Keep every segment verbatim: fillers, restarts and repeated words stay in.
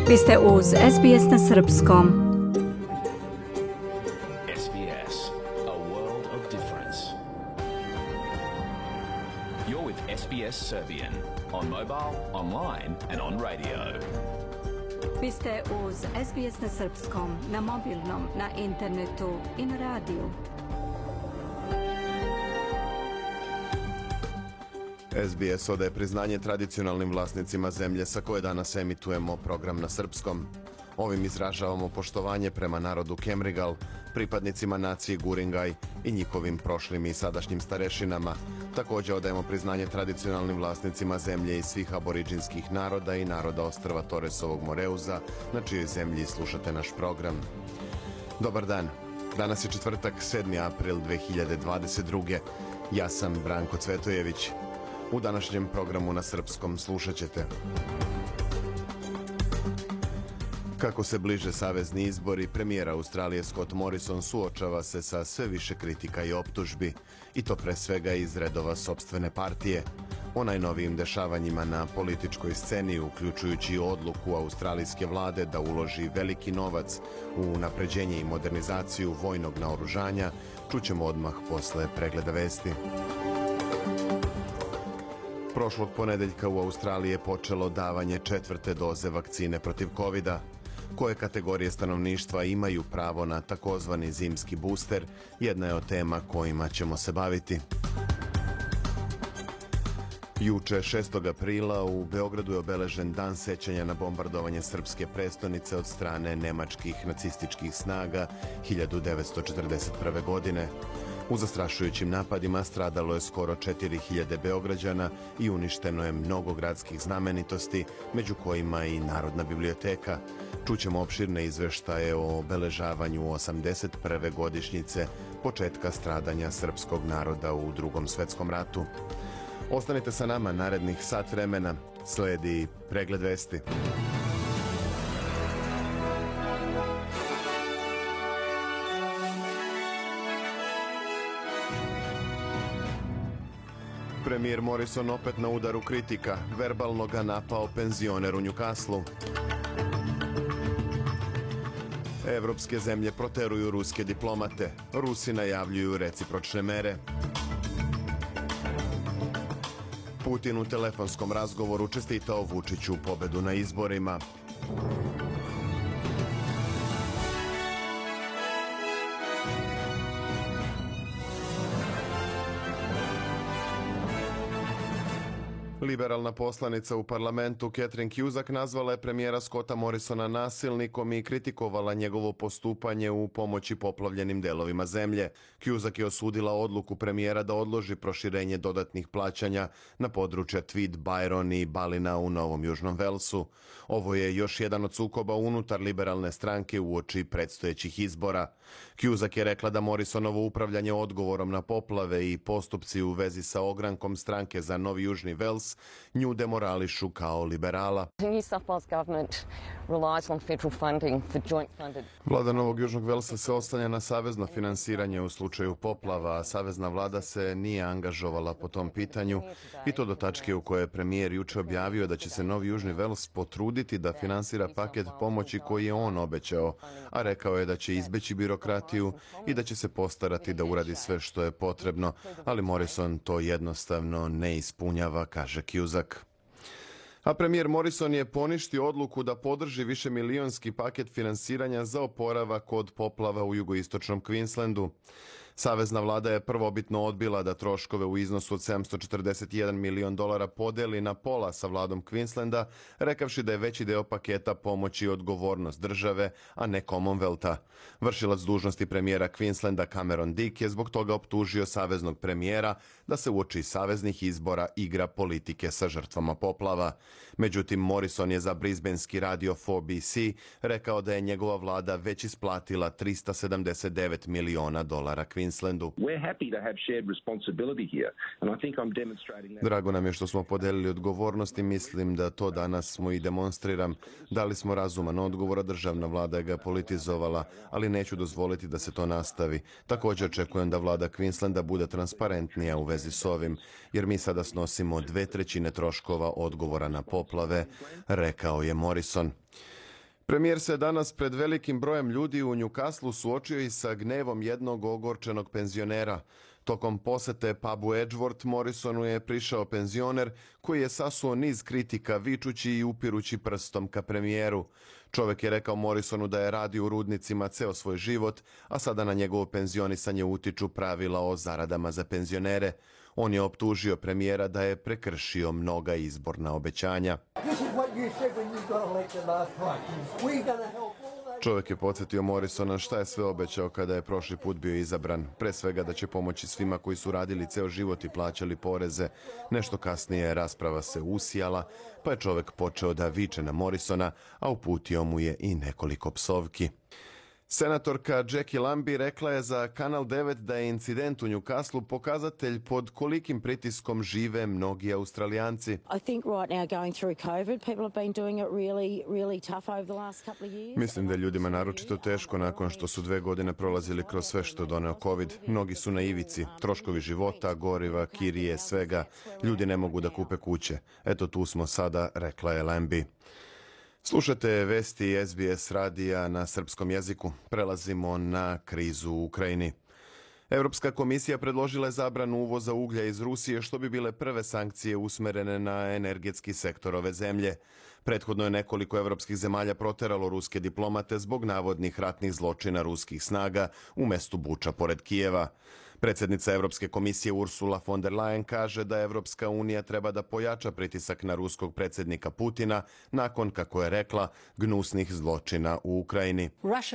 Vi ste uz S B S na srpskom. S B S, a world of difference. You're with S B S Serbian on mobile, online and on radio. Vi ste uz S B S na srpskom, na mobilnom, na internetu i na radiju. S B S odaje priznanje tradicionalnim vlasnicima zemlje sa koje danas emitujemo program na srpskom. Ovim izražavamo poštovanje prema narodu Kemrigal, pripadnicima nacije Guringaj i njihovim prošlim i sadašnjim starešinama. Također odajemo priznanje tradicionalnim vlasnicima zemlje i svih aboriđinskih naroda i naroda ostrva Toresovog Moreuza, na čijoj zemlji slušate naš program. Dobar dan. Danas je četvrtak, sedmi april dve hiljade dvadeset druge. Ja sam Branko Cvetojević. U današnjem programu na srpskom slušat ćete: kako se bliže savezni izbori, premijer Australije Scott Morrison suočava se sa sve više kritika i optužbi, i to pre svega iz redova sopstvene partije. O najnovijim dešavanjima na političkoj sceni, uključujući odluku australijske vlade da uloži veliki novac u napređenje i modernizaciju vojnog naoružanja, čućemo odmah posle pregleda vesti. Prošlog ponedeljka u Australiji je počelo davanje četvrte doze vakcine protiv kovida. Koje kategorije stanovništva imaju pravo na takozvani zimski booster, jedna je od tema kojima ćemo se baviti. Juče, šestog aprila, u Beogradu je obeležen dan sećanja na bombardovanje srpske prestonice od strane nemačkih nacističkih snaga hiljadu devetsto četrdeset prve. godine. U zastrašujućim napadima stradalo je skoro četiri hiljade Beograđana i uništeno je mnogo gradskih znamenitosti, među kojima i Narodna biblioteka. Čućemo opširne izveštaje o obeležavanju osamdeset prve godišnjice početka stradanja srpskog naroda u Drugom svetskom ratu. Ostanite sa nama narednih sat vremena. Sledi pregled vesti. Premijer Morrison opet na udaru kritika, verbalno ga napao penzioner u Newcastlu. Evropske zemlje proteruju ruske diplomate, Rusi najavljuju recipročne mere. Putin u telefonskom razgovoru čestitao Vučiću pobedu na izborima. Liberalna poslanica u parlamentu Catherine Cusack nazvala je premijera Scotta Morrisona nasilnikom i kritikovala njegovo postupanje u pomoći poplavljenim delovima zemlje. Cusack je osudila odluku premijera da odloži proširenje dodatnih plaćanja na područja Tweed, Byron i Balina u Novom Južnom Velsu. Ovo je još jedan od sukoba unutar liberalne stranke uoči predstojećih izbora. Cusack je rekla da Morrisonovo upravljanje odgovorom na poplave i postupci u vezi sa ogrankom stranke za Novi Južni Vels nju demorališu kao liberala. Vlada Novog Južnog Velsa se oslanja na savezno finansiranje u slučaju poplava, a savezna vlada se nije angažovala po tom pitanju, i to do tačke u kojoj je premijer juče objavio da će se Novi Južni Vels potruditi da finansira paket pomoći koji je on obećao, a rekao je da će izbeći birokratiju i da će se postarati da uradi sve što je potrebno, ali Morrison to jednostavno ne ispunjava, kaže Cusack. A premijer Morrison je poništio odluku da podrži višemilionski paket finansiranja za oporavak od poplava u jugoistočnom Queenslandu. Savezna vlada je prvobitno odbila da troškove u iznosu od sedamsto četrdeset jedan milion dolara podeli na pola sa vladom Queenslanda, rekavši da je veći deo paketa pomoći odgovornost države, a ne Commonwealtha. Vršilac dužnosti premijera Queenslanda Cameron Dick je zbog toga optužio saveznog premijera da se uoči saveznih izbora igra politike sa žrtvama poplava. Međutim, Morrison je za brisbanski radio four B C rekao da je njegova vlada već isplatila trista sedamdeset devet miliona dolara Queenslandu. Drago nam je što smo podelili odgovornost i mislim da to danas smo i demonstriram. Dali smo razuman odgovor, a državna vlada ga politizovala, ali neću dozvoliti da se to nastavi. Također očekujem da vlada Queenslanda bude transparentnija u vezi s ovim, jer mi sada snosimo dve trećine troškova odgovora na poplave, rekao je Morrison. Premijer se danas pred velikim brojem ljudi u Newcastlu suočio i sa gnevom jednog ogorčenog penzionera. Tokom posete pubu Edgeworth Morrisonu je prišao penzioner koji je sasuo niz kritika vičući i upirući prstom ka premijeru. Čovjek je rekao Morrisonu da je radio u rudnicima ceo svoj život, a sada na njegovo penzionisanje utiču pravila o zaradama za penzionere. On je optužio premijera da je prekršio mnoga izborna obećanja. Čovjek je podsjetio Morrisona šta je sve obećao kada je prošli put bio izabran. Pre svega da će pomoći svima koji su radili ceo život i plaćali poreze. Nešto kasnije rasprava se usijala, pa je čovjek počeo da viče na Morrisona, a uputio mu je i nekoliko psovki. Senatorka Jackie Lambie rekla je za Kanal devet da je incident u Newcastlu pokazatelj pod kolikim pritiskom žive mnogi Australijanci. Mislim da je ljudima naročito teško nakon što su dve godine prolazili kroz sve što doneo COVID. Mnogi su na ivici, troškovi života, goriva, kirije, svega. Ljudi ne mogu da kupe kuće. Eto tu smo sada, rekla je Lambie. Slušate vesti S B S radija na srpskom jeziku. Prelazimo na krizu u Ukrajini. Europska komisija predložila je zabranu uvoza uglja iz Rusije, što bi bile prve sankcije usmerene na energetski sektor ove zemlje. Prethodno je nekoliko evropskih zemalja proteralo ruske diplomate zbog navodnih ratnih zločina ruskih snaga u mestu Buča pored Kijeva. Predsjednica Evropske komisije Ursula von der Leyen kaže da Evropska unija treba da pojača pritisak na ruskog predsjednika Putina nakon, kako je rekla, gnusnih zločina u Ukrajini.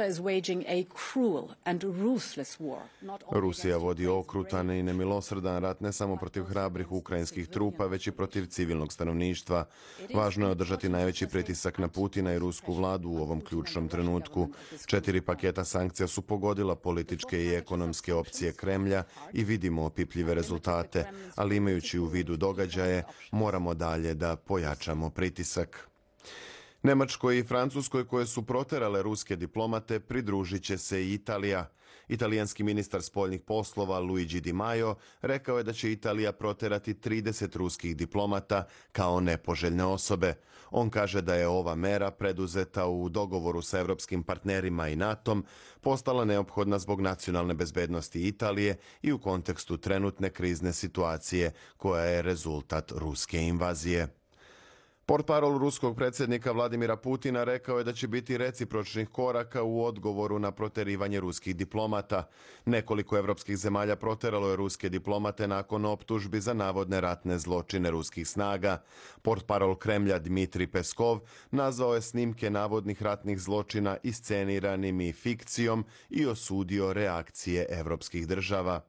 Rusija vodi okrutan i nemilosrdan rat ne samo protiv hrabrih ukrajinskih trupa, već i protiv civilnog stanovništva. Važno je održati najveći pritisak na Putina i rusku vladu u ovom ključnom trenutku. Četiri paketa sankcija su pogodila političke i ekonomske opcije Kremlja i vidimo opipljive rezultate, ali imajući u vidu događaje, moramo dalje da pojačamo pritisak. Nemačkoj i Francuskoj, koje su proterale ruske diplomate, pridružit će se i Italija. Italijanski ministar spoljnih poslova Luigi Di Maio rekao je da će Italija proterati trideset ruskih diplomata kao nepoželjne osobe. On kaže da je ova mera, preduzeta u dogovoru sa evropskim partnerima i natom, postala neophodna zbog nacionalne bezbednosti Italije i u kontekstu trenutne krizne situacije koja je rezultat ruske invazije. Portparol ruskog predsjednika Vladimira Putina rekao je da će biti recipročnih koraka u odgovoru na proterivanje ruskih diplomata. Nekoliko evropskih zemalja proteralo je ruske diplomate nakon optužbi za navodne ratne zločine ruskih snaga. Portparol Kremlja Dmitri Peskov nazvao je snimke navodnih ratnih zločina isceniranim i fikcijom i osudio reakcije evropskih država.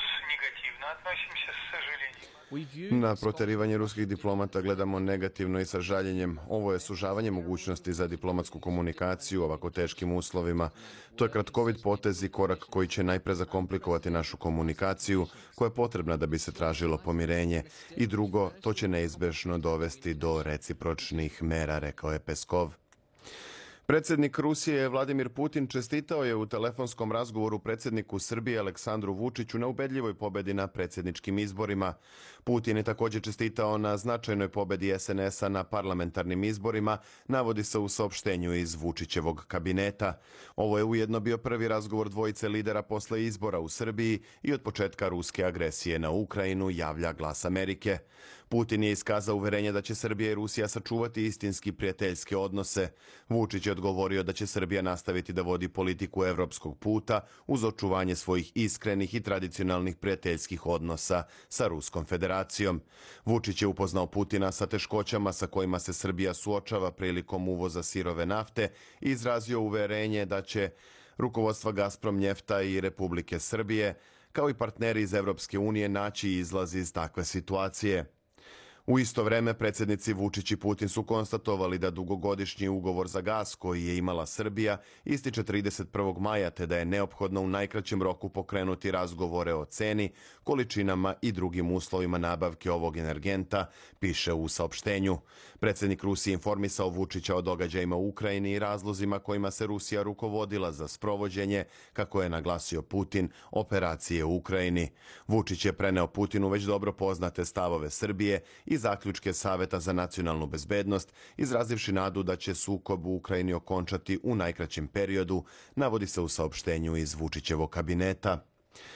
Na proterivanje ruskih diplomata gledamo negativno i sa žaljenjem. Ovo je sužavanje mogućnosti za diplomatsku komunikaciju u ovako teškim uslovima. To je kratkovit potez i korak koji će najpre zakomplikovati našu komunikaciju, koja je potrebna da bi se tražilo pomirenje. I drugo, to će neizbežno dovesti do recipročnih mera, rekao je Peskov. Predsjednik Rusije Vladimir Putin čestitao je u telefonskom razgovoru predsjedniku Srbije Aleksandru Vučiću na ubedljivoj pobedi na predsjedničkim izborima. Putin je također čestitao na značajnoj pobedi S N S-a na parlamentarnim izborima, navodi se u saopštenju iz Vučićevog kabineta. Ovo je ujedno bio prvi razgovor dvojice lidera posle izbora u Srbiji i od početka ruske agresije na Ukrajinu, javlja Glas Amerike. Putin je iskazao uverenje da će Srbija i Rusija sačuvati istinski prijateljske odnose. Vučić je odgovorio da će Srbija nastaviti da vodi politiku evropskog puta uz očuvanje svojih iskrenih i tradicionalnih prijateljskih odnosa sa Ruskom federacijom. Vučić je upoznao Putina sa teškoćama sa kojima se Srbija suočava prilikom uvoza sirove nafte i izrazio uverenje da će rukovodstva Gazprom Njefta i Republike Srbije, kao i partneri iz Evropske unije, naći izlaz iz takve situacije. U isto vreme predsjednici Vučić i Putin su konstatovali da dugogodišnji ugovor za gas koji je imala Srbija ističe trideset prvog maja, te da je neophodno u najkraćem roku pokrenuti razgovore o ceni, količinama i drugim uslovima nabavke ovog energenta, piše u saopštenju. Predsjednik Rusije informisao Vučića o događajima u Ukrajini i razlozima kojima se Rusija rukovodila za sprovođenje, kako je naglasio Putin, operacije u Ukrajini. Vučić je preneo Putinu već dobro poznate stavove Srbije i i zaključke Saveta za nacionalnu bezbednost, izrazivši nadu da će sukob u Ukrajini okončati u najkraćem periodu, navodi se u saopštenju iz Vučićevog kabineta.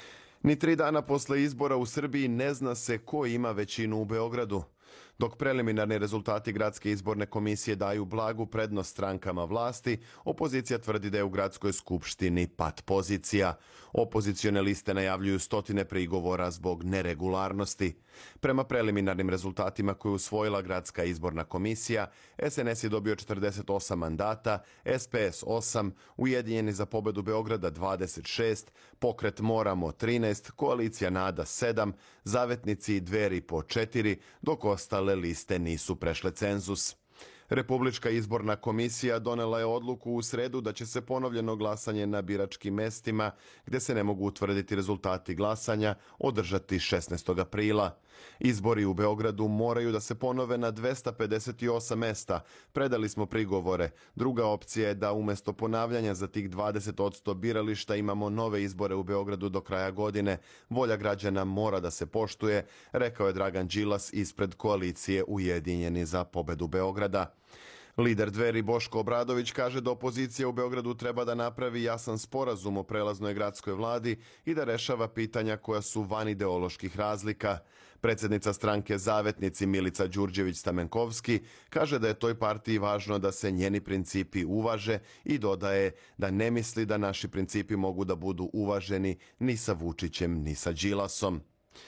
Ni tri dana posle izbora u Srbiji ne zna se ko ima većinu u Beogradu. Dok preliminarni rezultati Gradske izborne komisije daju blagu prednost strankama vlasti, opozicija tvrdi da je u Gradskoj skupštini pat pozicija. Opozicione liste najavljuju stotine prigovora zbog neregularnosti. Prema preliminarnim rezultatima koje je usvojila Gradska izborna komisija, S N S je dobio četrdeset osam mandata, S P S osam, Ujedinjeni za pobedu Beograda dvadeset šest, Pokret Moramo trinaest, Koalicija Nada sedam, Zavetnici i Dveri po četiri, dok ostale liste nisu prešle cenzus. Republička izborna komisija donela je odluku u sredu da će se ponovljeno glasanje na biračkim mestima, gde se ne mogu utvrditi rezultati glasanja, održati šesnaestog aprila. Izbori u Beogradu moraju da se ponove na dvesta pedeset osam mesta. Predali smo prigovore. Druga opcija je da umesto ponavljanja za tih dvadeset posto birališta imamo nove izbore u Beogradu do kraja godine. Volja građana mora da se poštuje, rekao je Dragan Đilas ispred koalicije Ujedinjeni za pobedu Beograda. Lider Dveri Boško Obradović kaže da opozicija u Beogradu treba da napravi jasan sporazum o prelaznoj gradskoj vladi i da rešava pitanja koja su van ideoloških razlika. Predsjednica stranke Zavetnici Milica Đurđević-Stamenkovski kaže da je toj partiji važno da se njeni principi uvaže i dodaje da ne misli da naši principi mogu da budu uvaženi ni sa Vučićem ni sa Đilasom.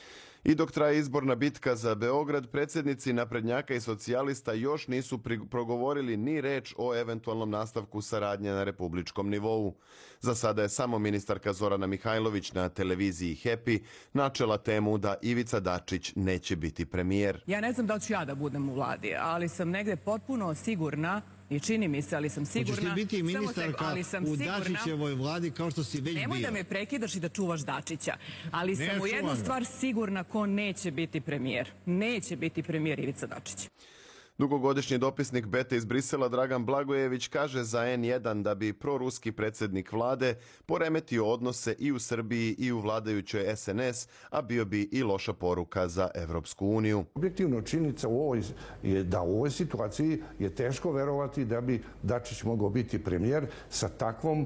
I dok traje izborna bitka za Beograd, predsjednici naprednjaka i socijalista još nisu progovorili ni reč o eventualnom nastavku saradnje na republičkom nivou. Za sada je samo ministarka Zorana Mihajlović na televiziji Happy načela temu da Ivica Dačić neće biti premijer. Ja ne znam da li ću ja da budem u vladi, ali sam negde potpuno sigurna i čini mi se, ali sam sigurna... Hoćeš ti biti ministarka u Dačićevoj vladi kao što si već bio? Nemoj da me prekidaš i da čuvaš Dačića, ali sam u jednu stvar sigurna ko neće biti premijer. Neće biti premijer Ivica Dačić. Dugogodišnji dopisnik Bete iz Brisela Dragan Blagojević kaže za en jedan da bi proruski predsjednik vlade poremetio odnose i u Srbiji i u vladajućoj S N S, a bio bi i loša poruka za Evropsku uniju. Objektivno činjenica u ovoj je da u ovoj situaciji je teško verovati da bi Dačić mogao biti premijer sa takvom,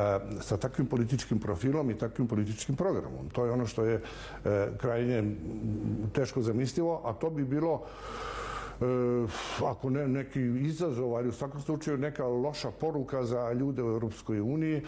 sa takvim političkim profilom i takvim političkim programom. To je ono što je krajnje teško zamislivo, a to bi bilo ako ne neki izazov, ali u svakom slučaju neka loša poruka za ljude u Europskoj uniji.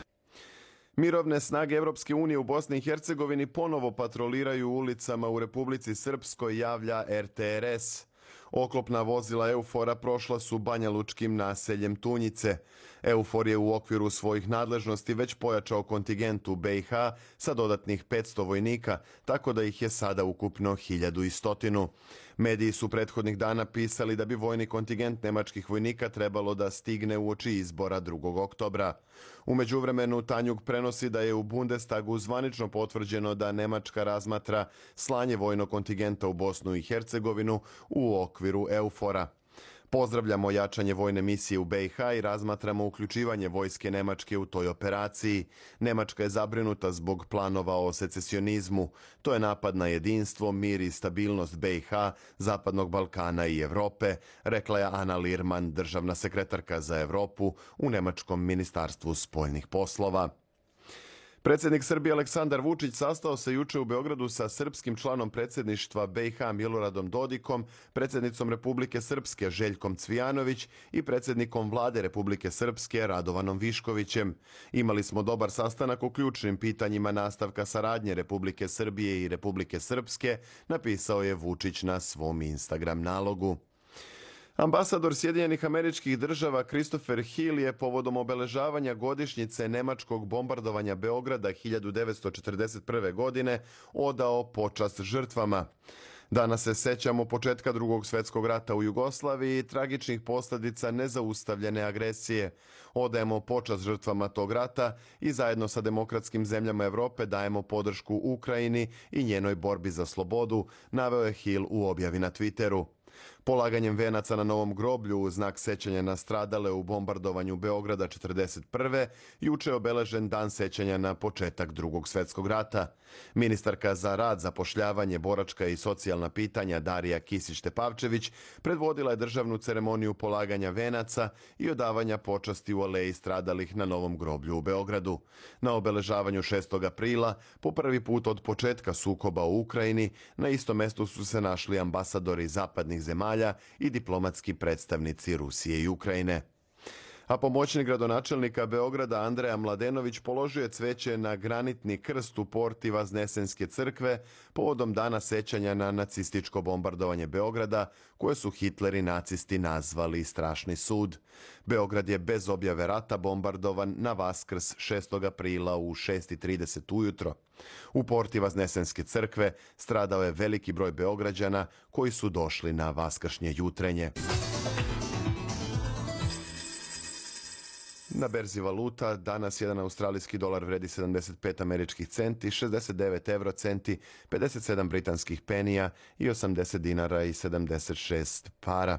Mirovne snage Evropske unije u Bosni i Hercegovini ponovo patroliraju ulicama u Republici Srpskoj, javlja R T R S. Oklopna vozila Eufora prošla su banjalučkim naseljem Tunjice. Eufor je u okviru svojih nadležnosti već pojačao kontingent u B i H sa dodatnih petsto vojnika, tako da ih je sada ukupno hiljadu i stotinu. Mediji su prethodnih dana pisali da bi vojni kontingent nemačkih vojnika trebalo da stigne uoči izbora drugog oktobra. U međuvremenu Tanjug prenosi da je u Bundestagu zvanično potvrđeno da Nemačka razmatra slanje vojnog kontingenta u Bosnu i Hercegovinu u okviru Eufora. Pozdravljamo jačanje vojne misije u B i H i razmatramo uključivanje vojske Nemačke u toj operaciji. Nemačka je zabrinuta zbog planova o secesionizmu. To je napad na jedinstvo, mir i stabilnost B i H, Zapadnog Balkana i Evrope, rekla je Ana Lirman, državna sekretarka za Evropu u Nemačkom ministarstvu spoljnih poslova. Predsjednik Srbije Aleksandar Vučić sastao se juče u Beogradu sa srpskim članom predsjedništva B i H Miloradom Dodikom, predsjednicom Republike Srpske Željkom Cvijanović i predsjednikom vlade Republike Srpske Radovanom Viškovićem. Imali smo dobar sastanak o ključnim pitanjima nastavka saradnje Republike Srbije i Republike Srpske, napisao je Vučić na svom Instagram nalogu. Ambasador Sjedinjenih Američkih Država Christopher Hill je povodom obeležavanja godišnjice nemačkog bombardovanja Beograda hiljadu devetsto četrdeset prve. godine odao počast žrtvama. Danas se sećamo početka Drugog svjetskog rata u Jugoslaviji i tragičnih posljedica nezaustavljene agresije. Odajemo počast žrtvama tog rata i zajedno sa demokratskim zemljama Evrope dajemo podršku Ukrajini i njenoj borbi za slobodu, naveo je Hill u objavi na Twitteru. Polaganjem venaca na Novom groblju u znak sećanja na stradale u bombardovanju Beograda četrdeset prve juče je obeležen dan sećanja na početak Drugog svjetskog rata. Ministarka za rad, zapošljavanje, boračka i socijalna pitanja Darija Kisić-Tepavčević predvodila je državnu ceremoniju polaganja venaca i odavanja počasti u aleji stradalih na Novom groblju u Beogradu. Na obeležavanju šestog aprila, po prvi put od početka sukoba u Ukrajini, na istom mestu su se našli ambasadori zapadnih zemalja i diplomatski predstavnici Rusije i Ukrajine. A pomoćnik gradonačelnika Beograda Andreja Mladenović položio je cveće na granitni krst u porti Vaznesenske crkve povodom dana sećanja na nacističko bombardovanje Beograda, koje su Hitler i nacisti nazvali strašni sud. Beograd je bez objave rata bombardovan na Vaskrs šestog aprila u šest i trideset ujutro. U porti Vaznesenske crkve stradao je veliki broj Beograđana koji su došli na vaskršnje jutrenje. Na berzi valuta danas jedan australijski dolar vredi sedamdeset pet američkih centi, šezdeset devet euro centi, pedeset sedam britanskih penija i osamdeset dinara i sedamdeset šest para.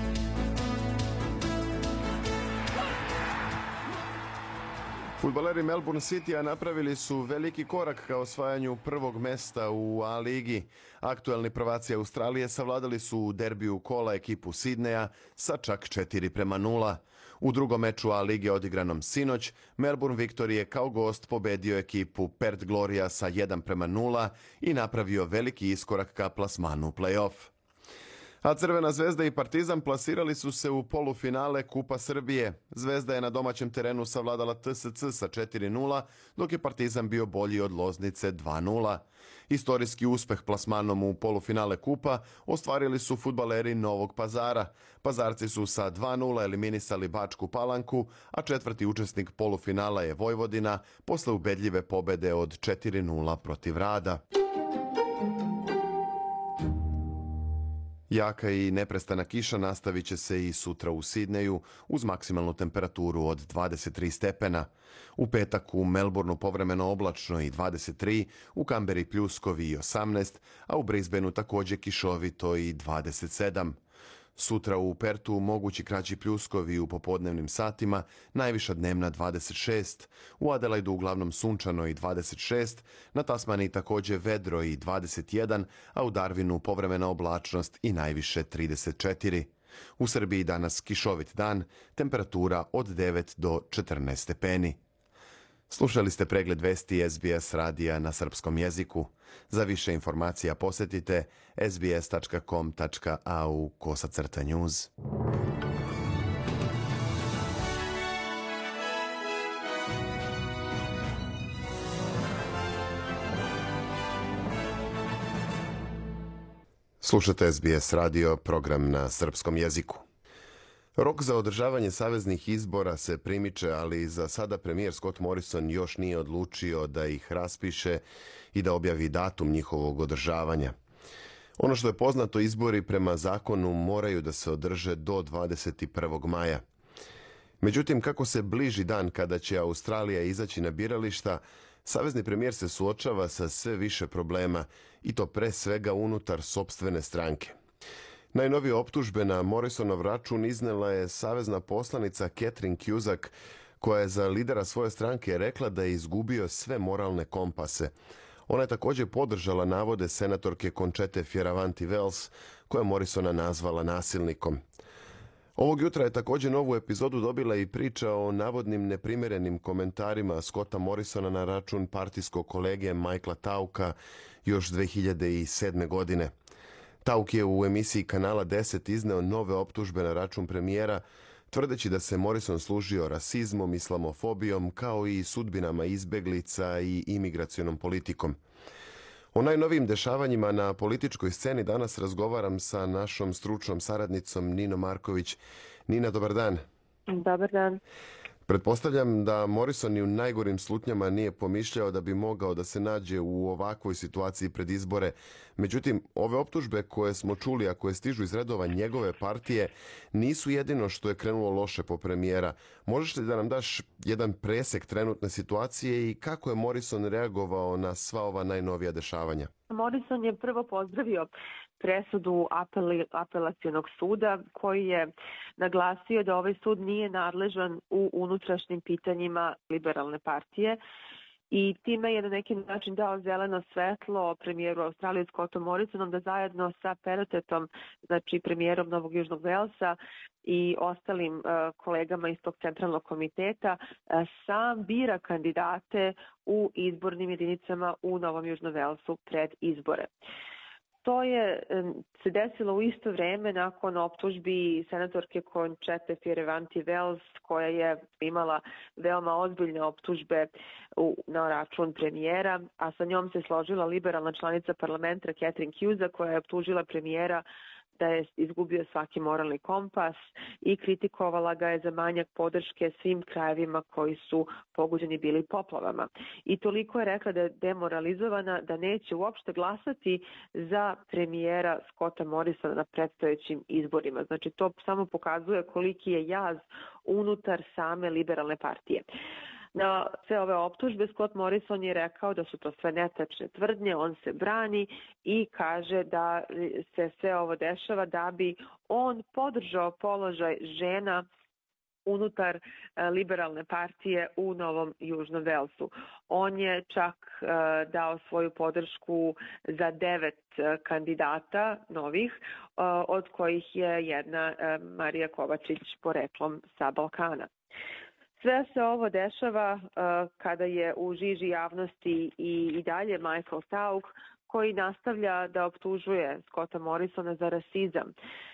Fudbaleri Melbourne Citya napravili su veliki korak ka osvajanju prvog mesta u A ligi. Aktuelni prvaci Australije savladali su u derbiju kola ekipu Sidneja sa čak četiri prema nula. U drugom meču A lige odigranom sinoć, Melbourne Victory je kao gost pobedio ekipu Perth Gloria sa jedan prema nula i napravio veliki iskorak ka plasmanu u play-off. A Crvena zvezda i Partizan plasirali su se u polufinale Kupa Srbije. Zvezda je na domaćem terenu savladala T S C sa četiri nula, dok je Partizan bio bolji od Loznice dva nula. Istorijski uspeh plasmanom u polufinale Kupa ostvarili su fudbaleri Novog Pazara. Pazarci su sa dva nula eliminisali Bačku Palanku, a četvrti učesnik polufinala je Vojvodina posle ubedljive pobede od četiri nula protiv Rada. Jaka i neprestana kiša nastavit će se i sutra u Sidneju uz maksimalnu temperaturu od dvadeset tri stepena. U petak u Melbourneu povremeno oblačno i dvadeset tri, u Kamberi pljuskovi i osamnaest, a u Brisbaneu također kišovito i dvadeset sedam. Sutra u Pertu mogući kraći pljuskovi u popodnevnim satima, najviša dnevna dvadeset šest, u Adelaidu uglavnom sunčano i dvadeset šest, na Tasmaniji također vedro i dvadeset jedan, a u Darwinu povremena oblačnost i najviše trideset četiri. U Srbiji danas kišovit dan, temperatura od devet do četrnaest stepeni. Slušali ste pregled vesti S B S radija na srpskom jeziku. Za više informacija posjetite s b s tačka com tačka a u kosacrta news. Slušate S B S radio, program na srpskom jeziku. Rok za održavanje saveznih izbora se primiče, ali za sada premijer Scott Morrison još nije odlučio da ih raspiše i da objavi datum njihovog održavanja. Ono što je poznato, izbori prema zakonu moraju da se održe do dvadeset prvog maja. Međutim, kako se bliži dan kada će Australija izaći na birališta, savezni premijer se suočava sa sve više problema i to pre svega unutar sopstvene stranke. Najnovije optužbe na Morrisonov račun iznela je savezna poslanica Catherine Cusack, koja je za lidera svoje stranke rekla da je izgubio sve moralne kompase. Ona je također podržala navode senatorke Conchete Fierravanti-Wells, koja je Morrisona nazvala nasilnikom. Ovog jutra je također novu epizodu dobila i priča o navodnim neprimjerenim komentarima Scotta Morrisona na račun partijskog kolege Michaela Tauka još dve hiljade sedme. godine. Tauk je u emisiji Kanala deset izneo nove optužbe na račun premijera, tvrdeći da se Morrison služio rasizmom, islamofobijom, kao i sudbinama izbeglica i imigracionom politikom. O najnovijim dešavanjima na političkoj sceni danas razgovaram sa našom stručnom saradnicom Ninom Marković. Nina, dobar dan. Dobar dan. Pretpostavljam da Morrison i u najgorim slutnjama nije pomišljao da bi mogao da se nađe u ovakvoj situaciji pred izbore. Međutim, ove optužbe koje smo čuli, a koje stižu iz redova njegove partije, nisu jedino što je krenulo loše po premijera. Možeš li da nam daš jedan presek trenutne situacije i kako je Morrison reagovao na sva ova najnovija dešavanja? Morrison je prvo pozdravio presudu apeli, apelacionog suda koji je naglasio da ovaj sud nije nadležan u unutrašnjim pitanjima liberalne partije i time je na neki način dao zeleno svetlo premijeru Australije Scottom Morrisonom da zajedno sa Perotetom, znači premijerom Novog Južnog Velsa i ostalim uh, kolegama iz tog centralnog komiteta, uh, sam bira kandidate u izbornim jedinicama u Novom Južnom Velsu pred izbore. To je se desilo u isto vreme nakon optužbi senatorke Conchete Fierravanti-Wells, koja je imala veoma ozbiljne optužbe u, na račun premijera, a sa njom se složila liberalna članica parlamenta Catherine Hughes, koja je optužila premijera da je izgubio svaki moralni kompas i kritikovala ga je za manjak podrške svim krajevima koji su pogođeni bili poplavama. I toliko je rekla da je demoralizovana da neće uopšte glasati za premijera Scotta Morrisona na predstojećim izborima. Znači to samo pokazuje koliki je jaz unutar same liberalne partije. Na sve ove optužbe Scott Morrison je rekao da su to sve netačne tvrdnje, on se brani i kaže da se sve ovo dešava da bi on podržao položaj žena unutar liberalne partije u Novom Južnom Velsu. On je čak uh, dao svoju podršku za devet uh, kandidata novih, uh, od kojih je jedna uh, Marija Kovačić poreklom sa Balkana. Sve se ovo dešava uh, kada je u žiži javnosti i, i dalje Michael Tauk, koji nastavlja da optužuje Scotta Morrisona za rasizam.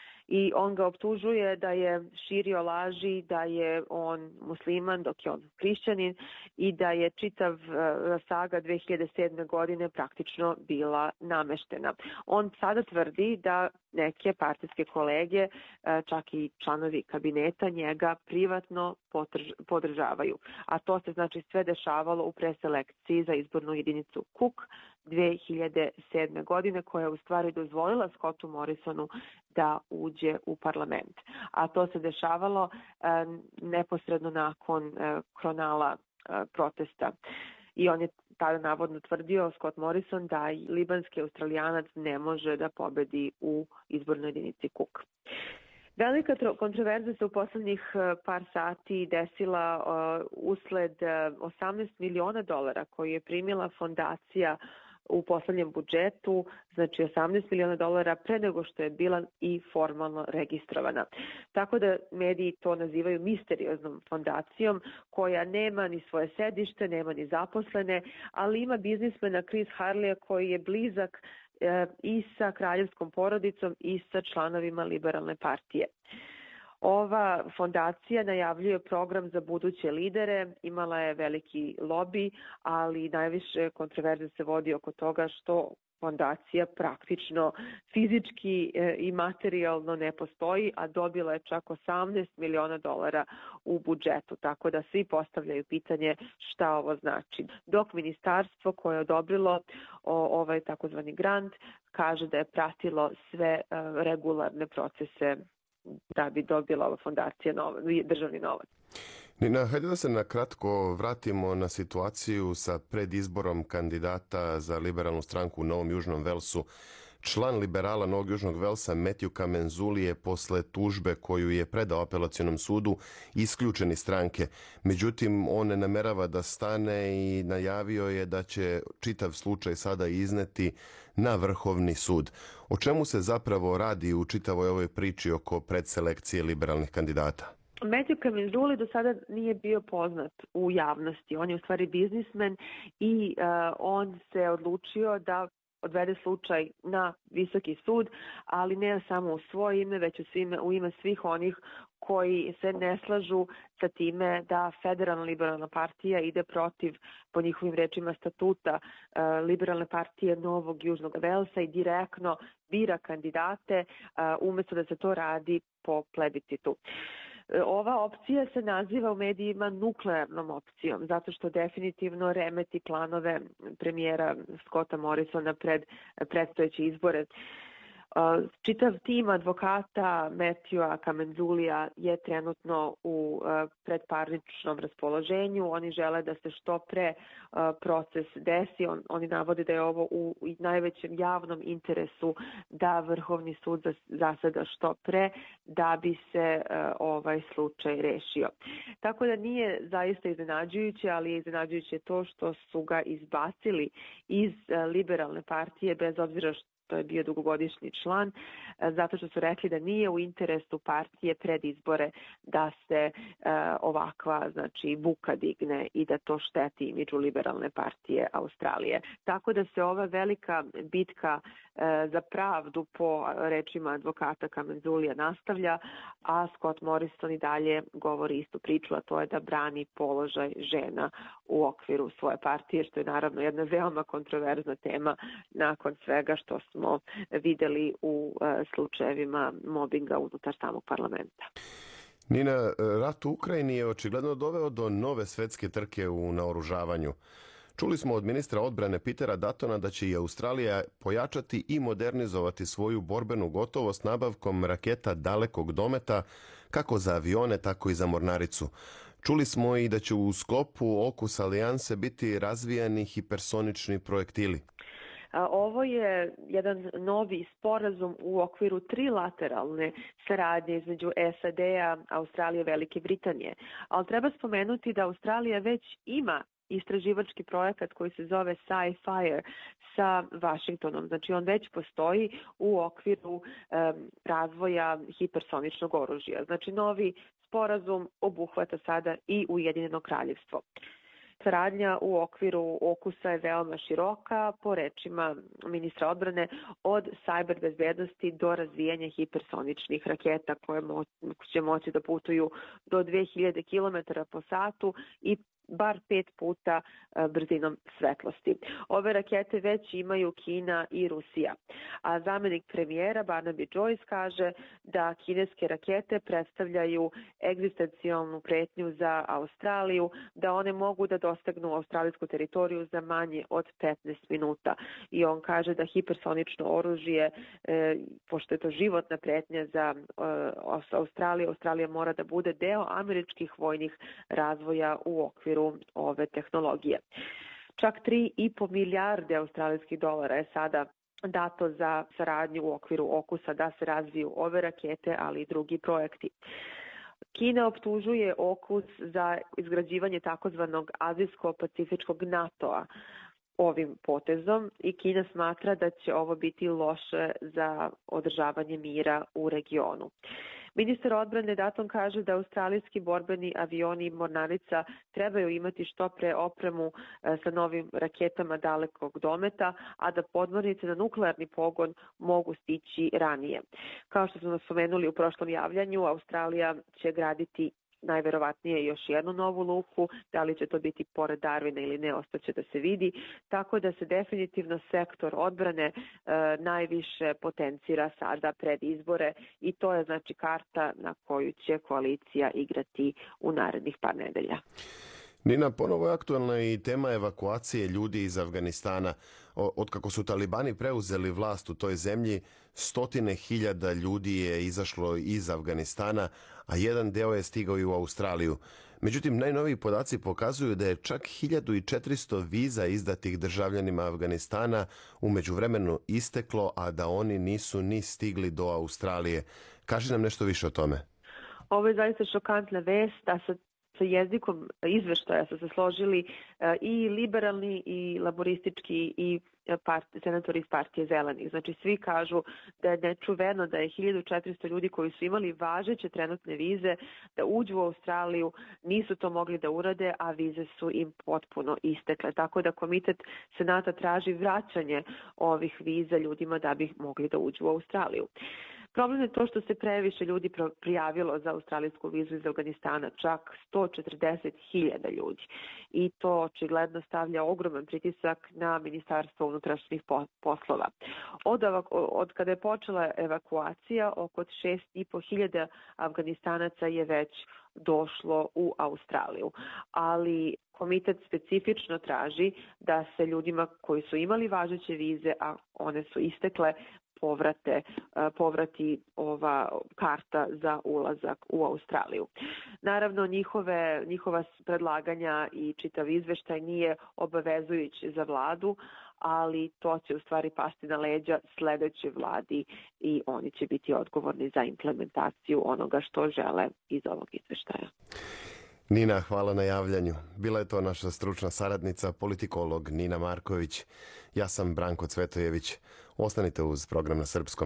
I on ga optužuje da je širio laži, da je on musliman dok je on hrišćanin i da je čitav uh, saga dve hiljade sedme. godine praktično bila nameštena. On sada tvrdi da neke partijske kolege, uh, čak i članovi kabineta, njega privatno podržavaju. A to se znači sve dešavalo u preselekciji za izbornu jedinicu Cook dve hiljade sedme. godine, koja je u stvari dozvolila Scottu Morrisonu da uđe u parlament. A to se dešavalo e, neposredno nakon e, kronala e, protesta. I on je tada navodno tvrdio, Scott Morrison, da libanski Australijanac ne može da pobedi u izbornoj jedinici Cook. Velika kontroverza se u poslednjih par sati desila uh, usled osamnaest miliona dolara koju je primila fondacija u poslednjem budžetu, znači osamnaest miliona dolara pre nego što je bila i formalno registrovana. Tako da mediji to nazivaju misterioznom fondacijom koja nema ni svoje sedište, nema ni zaposlene, ali ima biznismena Chris Harleya koji je blizak e, i sa kraljevskom porodicom i sa članovima liberalne partije. Ova fondacija najavljuje program za buduće lidere, imala je veliki lobi, ali najviše kontroverze se vodi oko toga što fondacija praktično fizički i materijalno ne postoji, a dobila je čak osamnaest miliona dolara u budžetu, tako da svi postavljaju pitanje šta ovo znači. Dok ministarstvo koje je odobrilo ovaj takozvani grant kaže da je pratilo sve regularne procese da bi dobila ova fondacija novac, državni novac. Nina, hajde da se na kratko vratimo na situaciju sa predizborom kandidata za liberalnu stranku u Novom Južnom Velsu. Član liberala Novog Južnog Velsa Matthew Kamenzuli je posle tužbe koju je predao apelacionom sudu isključen iz stranke. Međutim, on ne namerava da stane i najavio je da će čitav slučaj sada izneti na Vrhovni sud. O čemu se zapravo radi u čitavoj ovoj priči oko predselekcije liberalnih kandidata? Matthew Kamenzuli do sada nije bio poznat u javnosti. On je u stvari biznismen i uh, on se odlučio da odvede slučaj na visoki sud, ali ne samo u svoje ime, već u, svime, u ime svih onih koji se ne slažu sa time da Federalna liberalna partija ide protiv, po njihovim rečima, statuta uh, liberalne partije Novog Južnog Velsa i direktno bira kandidate uh, umjesto da se to radi po plebiscitu. Ova opcija se naziva u medijima nuklearnom opcijom, zato što definitivno remeti planove premijera Scotta Morrisona pred predstojeće izbore. Čitav tim advokata Matthewa Kamenzulija je trenutno u predparničnom raspoloženju. Oni žele da se što pre proces desi. On, oni navode da je ovo u najvećem javnom interesu da Vrhovni sud zaseda što pre da bi se ovaj slučaj rešio. Tako da nije zaista iznenađujuće, ali je iznenađujuće to što su ga izbacili iz liberalne partije bez obzira što to je bio dugogodišnji član, zato što su rekli da nije u interesu partije pred izbore da se uh, ovakva znači, buka digne i da to šteti imidžu liberalne partije Australije. Tako da se ova velika bitka uh, za pravdu po rečima advokata Kamenzulija nastavlja, a Scott Morrison i dalje govori istu priču, a to je da brani položaj žena u okviru svoje partije, što je naravno jedna veoma kontroverzna tema nakon svega što smo videli u slučajevima mobinga unutar samog parlamenta. Nina, rat u Ukrajini je očigledno doveo do nove svetske trke u naoružavanju. Čuli smo od ministra odbrane Petera Duttona da će i Australija pojačati i modernizovati svoju borbenu gotovost nabavkom raketa dalekog dometa, kako za avione, tako i za mornaricu. Čuli smo i da će u sklopu AUKUS alijanse biti razvijani hipersonični projektili. Ovo je jedan novi sporazum u okviru trilateralne saradnje između S A D-a, Australije i Velike Britanije. Ali treba spomenuti da Australija već ima istraživački projekat koji se zove Sci-Fire sa Vašingtonom. Znači on već postoji u okviru um, razvoja hipersoničnog oružja. Znači novi sporazum obuhvata sada i Ujedinjeno kraljevstvo. Saradnja u okviru AUKUS-a je veoma široka, po rečima ministra odbrane, od sajber bezbednosti do razvijanja hipersoničnih raketa koje mo- će moći da putuju do dve hiljade kilometara po satu i bar pet puta brzinom svetlosti. Ove rakete već imaju Kina i Rusija. A zamenik premijera Barnaby Joyce kaže da kineske rakete predstavljaju egzistencijalnu pretnju za Australiju, da one mogu da dostignu australijsku teritoriju za manje od petnaest minuta. I on kaže da hipersonično oružje, e, pošto je to životna pretnja za e, Australiju, Australija mora da bude deo američkih vojnih razvoja u okviru ove tehnologije. Čak tri i po milijarde australijskih dolara je sada dato za saradnju u okviru AUKUS-a da se razviju ove rakete, ali i drugi projekti. Kina optužuje AUKUS za izgrađivanje takozvanog azijsko-pacifičkog NATO-a ovim potezom i Kina smatra da će ovo biti loše za održavanje mira u regionu. Ministar odbrane Dutton kaže da australijski borbeni avioni i mornarica trebaju imati što pre opremu sa novim raketama dalekog dometa, a da podmornice na nuklearni pogon mogu stići ranije. Kao što smo spomenuli u prošlom javljanju, Australija će graditi najverovatnije još jednu novu luku, da li će to biti pored Darwina ili ne, ostaće da se vidi, tako da se definitivno sektor odbrane e, najviše potencira sada pred izbore i to je znači karta na koju će koalicija igrati u narednih par nedelja. Nina, ponovo je aktualna i tema evakuacije ljudi iz Afganistana. Otkako su talibani preuzeli vlast u toj zemlji, stotine hiljada ljudi je izašlo iz Afganistana, a jedan deo je stigao i u Australiju. Međutim, najnoviji podaci pokazuju da je čak hiljadu četiristo viza izdatih državljanima Afganistana u međuvremenu isteklo, a da oni nisu ni stigli do Australije. Kaži nam nešto više o tome. Ovo je zaista šokantna vest, da se sa jezikom izveštaja su se složili i liberalni i laboristički i part, senatori iz partije Zelenih. Znači svi kažu da je nečuveno da je hiljadu četiristo ljudi koji su imali važeće trenutne vize da uđu u Australiju, nisu to mogli da urade, a vize su im potpuno istekle. Tako da komitet Senata traži vraćanje ovih viza ljudima da bi mogli da uđu u Australiju. Problem je to što se previše ljudi prijavilo za australijsku vizu iz Afganistana, čak sto četrdeset hiljada ljudi. I to očigledno stavlja ogroman pritisak na Ministarstvo unutrašnjih poslova. Od, od kada je počela evakuacija, oko šest i po hiljada Afganistanaca je već došlo u Australiju. Ali komitet specifično traži da se ljudima koji su imali važeće vize, a one su istekle, povrate, povrati ova karta za ulazak u Australiju. Naravno, njihove, njihova predlaganja i čitav izveštaj nije obavezujući za vladu, ali to će u stvari pasti na leđa sledećoj vladi i oni će biti odgovorni za implementaciju onoga što žele iz ovog izveštaja. Nina, hvala na javljanju. Bila je to naša stručna saradnica, politikolog Nina Marković. Ja sam Branko Cvetojević. Ostanite uz program na srpskom.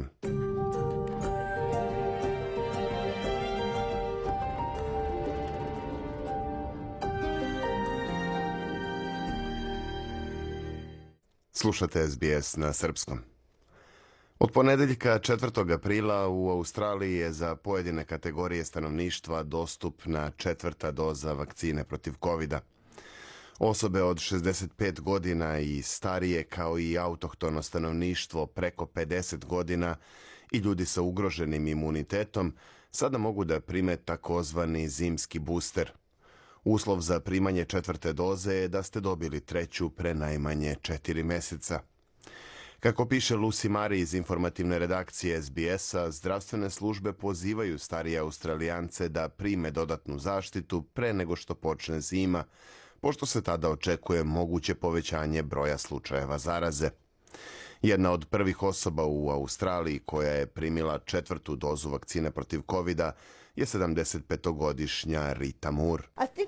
Slušate S B S na srpskom. Od ponedeljka četvrtog aprila u Australiji je za pojedine kategorije stanovništva dostupna četvrta doza vakcine protiv kovida. Osobe od šezdeset pet godina i starije, kao i autohtono stanovništvo preko pedeset godina i ljudi sa ugroženim imunitetom sada mogu da prime takozvani zimski booster. Uslov za primanje četvrte doze je da ste dobili treću pre najmanje četiri meseca. Kako piše Lucy Mari iz informativne redakcije S B S-a, zdravstvene službe pozivaju starije Australijance da prime dodatnu zaštitu pre nego što počne zima, pošto se tada očekuje moguće povećanje broja slučajeva zaraze. Jedna od prvih osoba u Australiji koja je primila četvrtu dozu vakcine protiv kovida je sedamdesetpetogodišnja Rita Moore.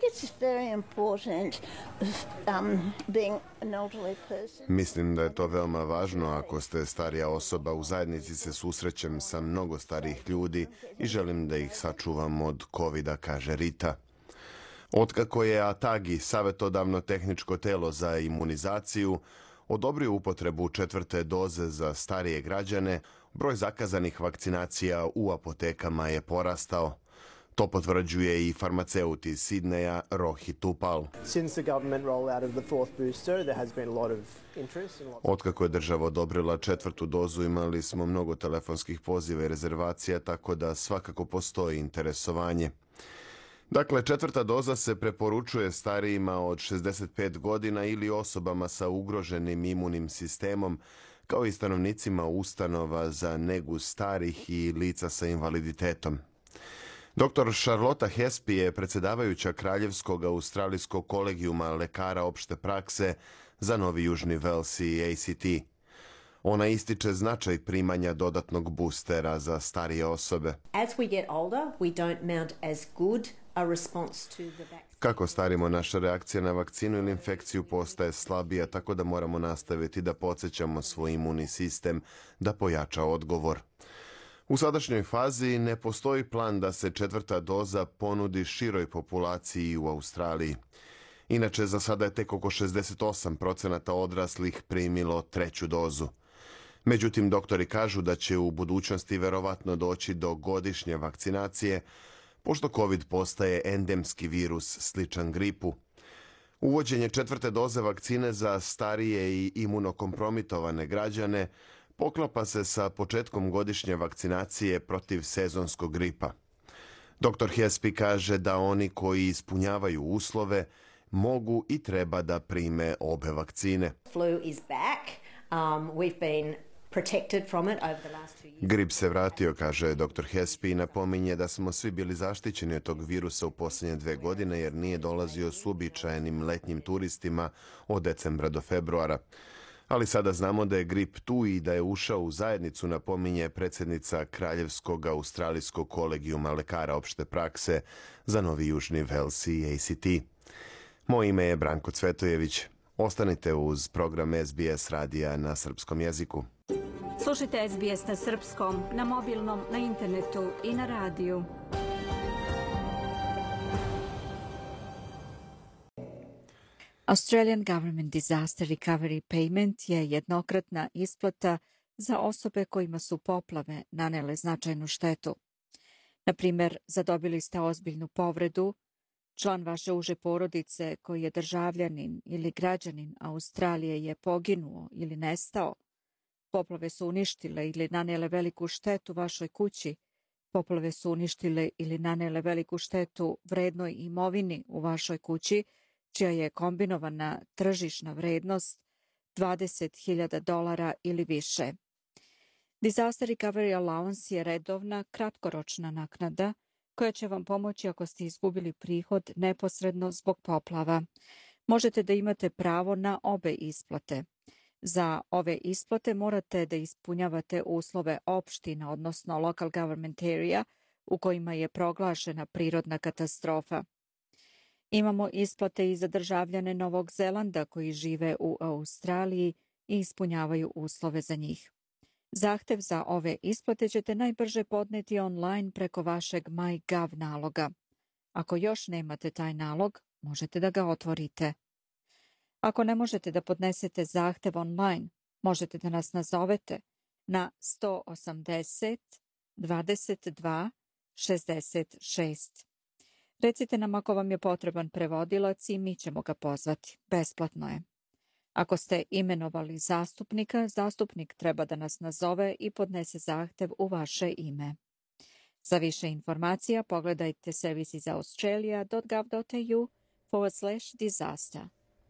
Mislim da je to veoma važno ako ste starija osoba. U zajednici se susrećem sa mnogo starijih ljudi i želim da ih sačuvam od kovida, kaže Rita. Otkako je ATAGI, savjetodavno tehničko telo za imunizaciju, odobrio upotrebu četvrte doze za starije građane, broj zakazanih vakcinacija u apotekama je porastao. To potvrđuje i farmaceut iz Sidneja Rohit Upal. Otkako je država odobrila četvrtu dozu, imali smo mnogo telefonskih poziva i rezervacija, tako da svakako postoji interesovanje. Dakle, četvrta doza se preporučuje starijima od šezdeset pet godina ili osobama sa ugroženim imunim sistemom, kao i stanovnicima ustanova za negu starih i lica sa invaliditetom. Doktor Charlotta Hespi je predsjedavajuća Kraljevskog australijskog kolegijuma lekara opšte prakse za Novi Južni Vels i A C T. Ona ističe značaj primanja dodatnog boostera za starije osobe. As we get older, we don't mount as good a response to the vaccine. Kako starimo, naša reakcija na vakcinu ili infekciju postaje slabija, tako da moramo nastaviti da podsjećamo svoj imunni sistem da pojača odgovor. U sadašnjoj fazi ne postoji plan da se četvrta doza ponudi široj populaciji u Australiji. Inače, za sada je tek oko šezdeset osam procenata odraslih primilo treću dozu. Međutim, doktori kažu da će u budućnosti verovatno doći do godišnje vakcinacije, pošto COVID postaje endemski virus sličan gripu. Uvođenje četvrte doze vakcine za starije i imunokompromitovane građane poklapa se sa početkom godišnje vakcinacije protiv sezonskog gripa. Doktor Hespi kaže da oni koji ispunjavaju uslove mogu i treba da prime obe vakcine. Flu is back. Um, we've been protected from it over the last two years. Grip se vratio, kaže doktor Hespi, i napominje da smo svi bili zaštićeni od tog virusa u posljednje dve godine jer nije dolazio s uobičajenim letnjim turistima od decembra do februara. Ali sada znamo da je grip tu i da je ušao u zajednicu, napominje predsjednica Kraljevskog australijskog kolegijuma lekara opšte prakse za Novi Južni Vels i A C T. Moje ime je Branko Cvetojević. Ostanite uz program S B S radija na srpskom jeziku. Slušajte S B S na srpskom, na mobilnom, na internetu i na radiju. Australian Government Disaster Recovery Payment je jednokratna isplata za osobe kojima su poplave nanele značajnu štetu. Na primjer, zadobili ste ozbiljnu povredu, član vaše uže porodice koji je državljanin ili građanin Australije je poginuo ili nestao, poplave su uništile ili nanele veliku štetu vašoj kući, poplave su uništile ili nanele veliku štetu vrednoj imovini u vašoj kući, čija je kombinovana tržišna vrednost dvadeset hiljada dolara ili više. Disaster Recovery Allowance je redovna, kratkoročna naknada koja će vam pomoći ako ste izgubili prihod neposredno zbog poplava. Možete da imate pravo na obe isplate. Za ove isplate morate da ispunjavate uslove opština, odnosno local government area, u kojima je proglašena prirodna katastrofa. Imamo isplate i za državljane Novog Zelanda koji žive u Australiji i ispunjavaju uslove za njih. Zahtev za ove isplate ćete najbrže podneti online preko vašeg MyGov naloga. Ako još nemate taj nalog, možete da ga otvorite. Ako ne možete da podnesete zahtev online, možete da nas nazovete na sto osamdeset dvadeset dva šezdeset šest. Recite nam ako vam je potreban prevodilac i mi ćemo ga pozvati. Besplatno je. Ako ste imenovali zastupnika, zastupnik treba da nas nazove i podnese zahtev u vaše ime. Za više informacija pogledajte servicesaustralia dot gov dot a u forward slash disaster.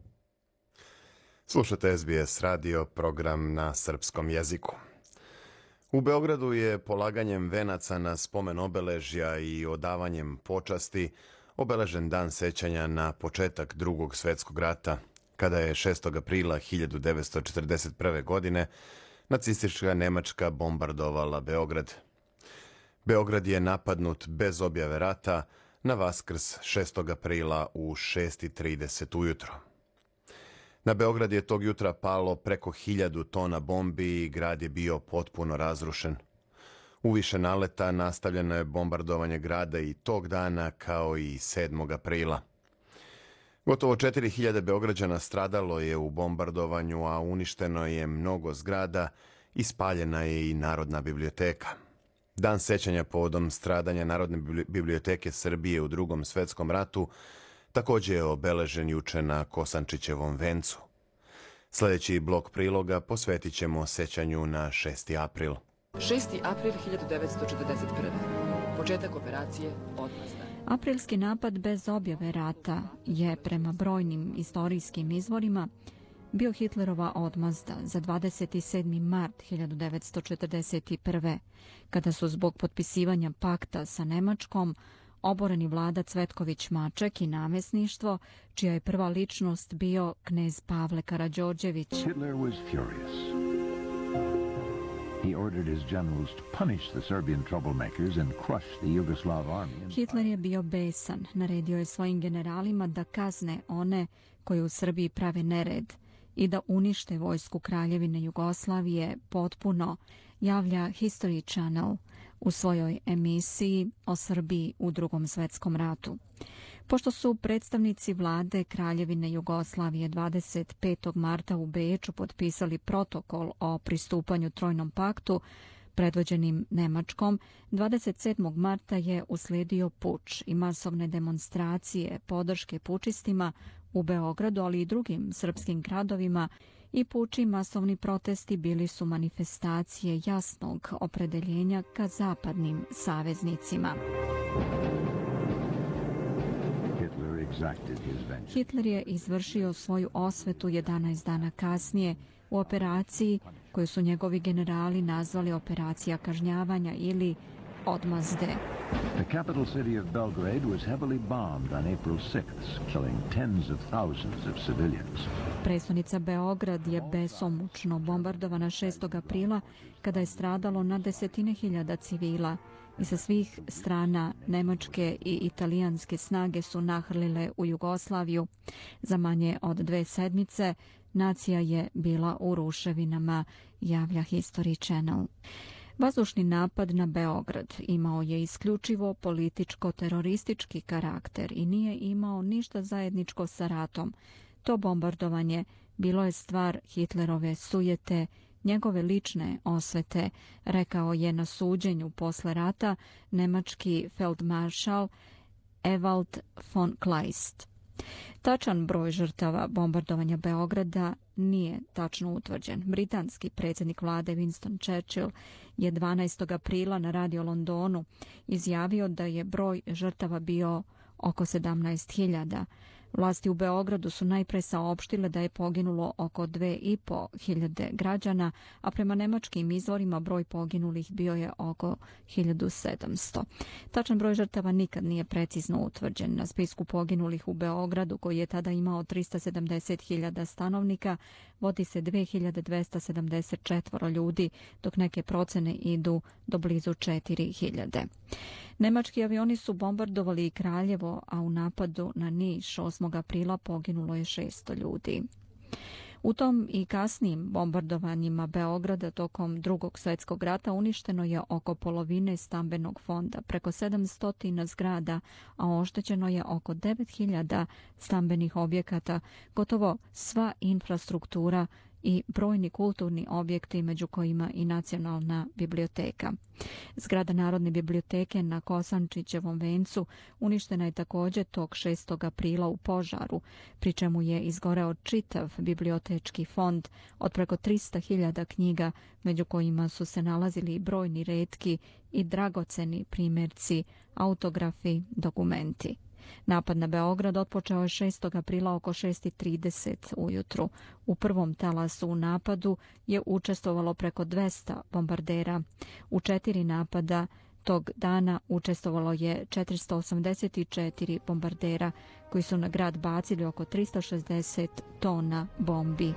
Slušate S B S radio, program na srpskom jeziku. U Beogradu je polaganjem venaca na spomen obeležja i odavanjem počasti obeležen dan sećanja na početak Drugog svetskog rata, kada je šestog aprila hiljadu devetsto četrdeset prve. godine nacistička Nemačka bombardovala Beograd. Beograd je napadnut bez objave rata na Vaskrs šestog aprila u šest i trideset ujutro. Na Beograd je tog jutra palo preko hiljadu tona bombi i grad je bio potpuno razrušen. U više naleta nastavljeno je bombardovanje grada i tog dana kao i sedmog aprila. Gotovo četiri hiljade Beograđana stradalo je u bombardovanju, a uništeno je mnogo zgrada i spaljena je i Narodna biblioteka. Dan sećanja povodom stradanja Narodne biblioteke Srbije u Drugom svetskom ratu također je obeležen juče na Kosančićevom vencu. Sljedeći blok priloga posvetit ćemo sećanju na šesti april. šesti april hiljadu devetsto četrdeset prve. Početak operacije Odmazda. Aprilski napad bez objave rata je, prema brojnim istorijskim izvorima, bio Hitlerova odmazda za dvadeset sedmi mart hiljadu devetsto četrdeset prve. kada su zbog potpisivanja pakta sa Nemačkom oboreni vlada Cvetković Maček i namesništvo, čija je prva ličnost bio knez Pavle Karađorđević. Hitler was furious. He ordered his generals to punish the Serbian troublemakers and crush the Yugoslav army. Hitler je bio besan, naredio je svojim generalima da kazne one koji u Srbiji prave nered i da unište vojsku Kraljevine Jugoslavije potpuno, javlja History Channel u svojoj emisiji o Srbiji u Drugom svetskom ratu. Pošto su predstavnici vlade Kraljevine Jugoslavije dvadeset petog marta u Beču potpisali protokol o pristupanju Trojnom paktu predvođenim Nemačkom, dvadeset sedmog marta je usledio puč i masovne demonstracije podrške pučistima u Beogradu, ali i drugim srpskim gradovima, i puč i masovni protesti bili su manifestacije jasnog opredeljenja ka zapadnim saveznicima. Hitler je izvršio svoju osvetu jedanaest dana kasnije u operaciji koju su njegovi generali nazvali operacija kažnjavanja ili odmazde. The capital city of Belgrade was heavily bombed on April sixth, killing tens of thousands of civilians. Prestonica Beograd je besomučno bombardovana šestog aprila kada je stradalo na desetine hiljada civila i sa svih strana nemačke i italijanske snage su nahrlile u Jugoslaviju. Za manje od dve sedmice nacija je bila u ruševinama, javlja History Channel. Vazdušni napad na Beograd imao je isključivo političko-teroristički karakter i nije imao ništa zajedničko sa ratom. To bombardovanje bilo je stvar Hitlerove sujete, njegove lične osvete, rekao je na suđenju posle rata nemački feldmaršal Ewald von Kleist. Tačan broj žrtava bombardovanja Beograda nije tačno utvrđen. Britanski predsjednik vlade Winston Churchill je dvanaestog aprila na Radio Londonu izjavio da je broj žrtava bio oko sedamnaest hiljada. Vlasti u Beogradu su najpre saopštile da je poginulo oko dve i po hiljade građana, a prema nemačkim izvorima broj poginulih bio je oko hiljadu sedamsto. Tačan broj žrtava nikad nije precizno utvrđen. Na spisku poginulih u Beogradu, koji je tada imao trista sedamdeset hiljada stanovnika, vodi se dve hiljade dvesta sedamdeset četiri ljudi, dok neke procene idu do blizu četiri hiljade. Nemački avioni su bombardovali i Kraljevo, a u napadu na Niš osmog aprila poginulo je šesto ljudi. U tom i kasnijim bombardovanjima Beograda tokom Drugog svjetskog rata uništeno je oko polovine stambenog fonda, preko sedamsto zgrada, a oštećeno je oko devet hiljada stambenih objekata, gotovo sva infrastruktura i brojni kulturni objekti, među kojima i Nacionalna biblioteka. Zgrada Narodne biblioteke na Kosančićevom vencu uništena je također tog šestog aprila u požaru, pri čemu je izgoreo čitav bibliotečki fond od preko trista hiljada knjiga, među kojima su se nalazili i brojni retki i dragoceni primjerci, autografi, dokumenti. Napad na Beograd otpočeo je šestog aprila oko šest i trideset ujutru. U prvom talasu u napadu je učestvovalo preko dvesta bombardera. U četiri napada tog dana učestvovalo je četiristo osamdeset četiri bombardera koji su na grad bacili oko tristo šezdeset tona bombi.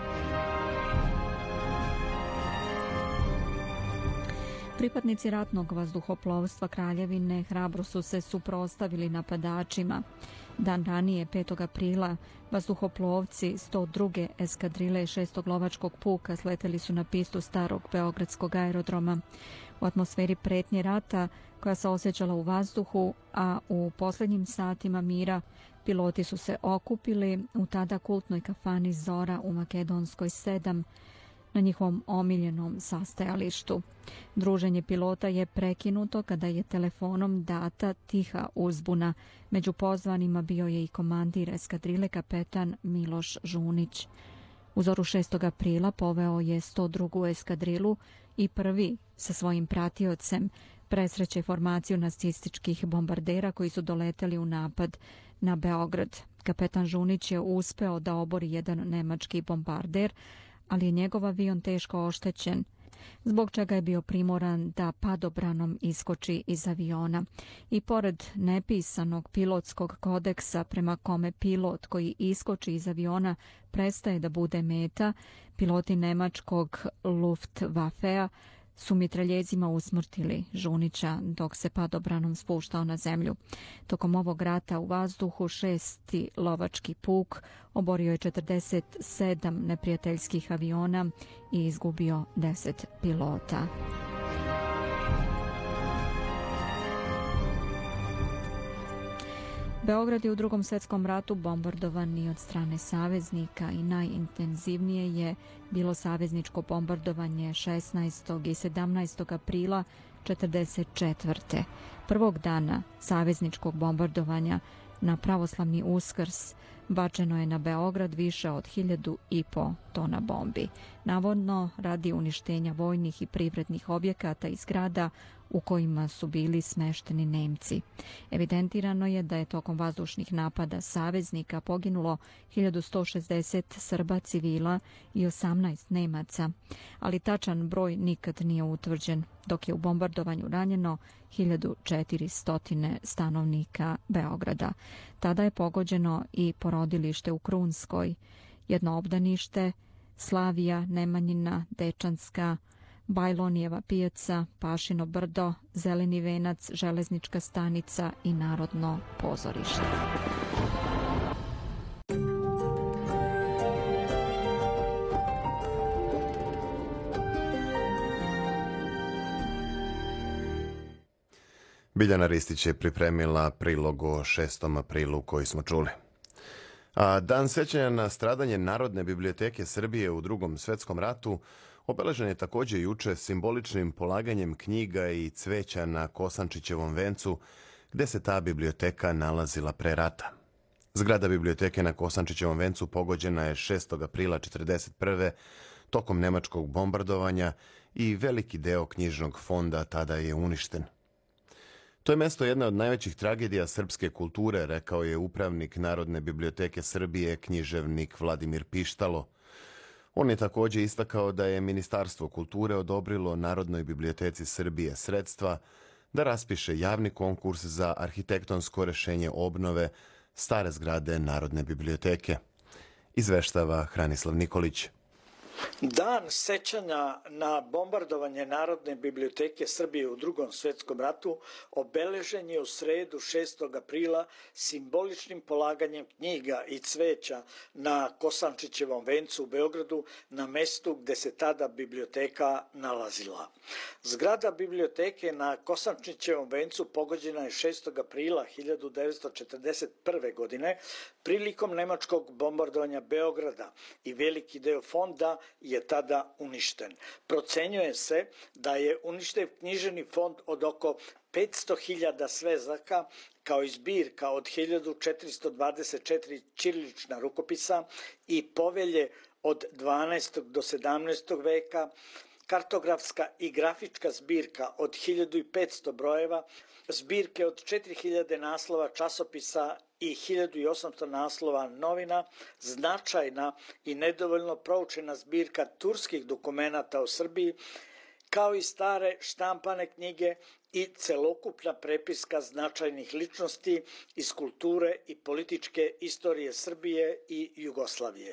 Pripadnici ratnog vazduhoplovstva Kraljevine hrabro su se suprotstavili napadačima. Dan ranije, petog aprila, vazduhoplovci sto druge eskadrile šestog lovačkog puka sleteli su na pistu starog beogradskog aerodroma. U atmosferi pretnje rata, koja se osjećala u vazduhu, a u posljednjim satima mira, piloti su se okupili u tada kultnoj kafani Zora u Makedonskoj sedam, na njihovom omiljenom sastajalištu. Druženje pilota je prekinuto kada je telefonom data tiha uzbuna. Među pozvanima bio je i komandir eskadrile kapetan Miloš Žunić. U zoru šestog aprila poveo je sto drugu eskadrilu i prvi sa svojim pratiocem presreće formaciju nacističkih bombardera koji su doleteli u napad na Beograd. Kapetan Žunić je uspeo da obori jedan nemački bombarder, ali je njegov avion teško oštećen, zbog čega je bio primoran da padobranom iskoči iz aviona. I pored nepisanog pilotskog kodeksa prema kome pilot koji iskoči iz aviona prestaje da bude meta, piloti nemačkog Luftwaffea su mitraljezima usmrtili Žunića dok se padobranom spuštao na zemlju. Tokom ovog rata u vazduhu šesti lovački puk oborio je četrdeset sedam neprijateljskih aviona i izgubio deset pilota. Beograd je u Drugom svjetskom ratu bombardovan i od strane saveznika i najintenzivnije je bilo savezničko bombardovanje šesnaestog i sedamnaestog aprila četrdeset četvrte. Prvog dana savezničkog bombardovanja na pravoslavni Uskrs bačeno je na Beograd više od hiljadu i po tona bombi, navodno radi uništenja vojnih i privrednih objekata i zgrada u kojima su bili smešteni Nemci. Evidentirano je da je tokom vazdušnih napada saveznika poginulo hiljadu sto šezdeset Srba civila i osamnaest Nemaca, ali tačan broj nikad nije utvrđen, dok je u bombardovanju ranjeno hiljadu četiristo stanovnika Beograda. Tada je pogođeno i porodilište u Krunskoj, jedno obdanište, Slavija, Nemanjina, Dečanska, Bajlonijeva pijaca, Pašino brdo, Zeleni venac, železnička stanica i Narodno pozorište. Biljana Ristić je pripremila prilog o šestom aprilu koji smo čuli. A dan sećanja na stradanje Narodne biblioteke Srbije u Drugom svjetskom ratu obeležen je također juče simboličnim polaganjem knjiga i cveća na Kosančićevom vencu, gde se ta biblioteka nalazila pre rata. Zgrada biblioteke na Kosančićevom vencu pogođena je šestog aprila četrdeset prve tokom nemačkog bombardovanja i veliki deo knjižnog fonda tada je uništen. To je mesto jedna od najvećih tragedija srpske kulture, rekao je upravnik Narodne biblioteke Srbije, književnik Vladimir Pištalo. On je također istakao da je Ministarstvo kulture odobrilo Narodnoj biblioteci Srbije sredstva da raspiše javni konkurs za arhitektonsko rešenje obnove stare zgrade Narodne biblioteke. Izveštava Hranislav Nikolić. Dan sećanja na bombardovanje Narodne biblioteke Srbije u Drugom svjetskom ratu obeležen je u sredu šestog aprila simboličnim polaganjem knjiga i cveća na Kosančićevom vencu u Beogradu, na mestu gde se tada biblioteka nalazila. Zgrada biblioteke na Kosančićevom vencu pogođena je šestog aprila hiljadu devetsto četrdeset prve. godine prilikom nemačkog bombardovanja Beograda i veliki deo fonda je tada uništen. Procenjuje se da je uništen književni fond od oko petsto hiljada svezaka, kao i zbirka od hiljadu četiristo dvadeset četiri ćirilična rukopisa i povelje od dvanaestog do sedamnaestog veka, kartografska i grafička zbirka od hiljadu petsto brojeva, zbirke od četiri hiljade naslova časopisa i hiljadu osamsto naslova novina, značajna i nedovoljno proučena zbirka turskih dokumenata o Srbiji, kao i stare štampane knjige i celokupna prepiska značajnih ličnosti iz kulture i političke istorije Srbije i Jugoslavije.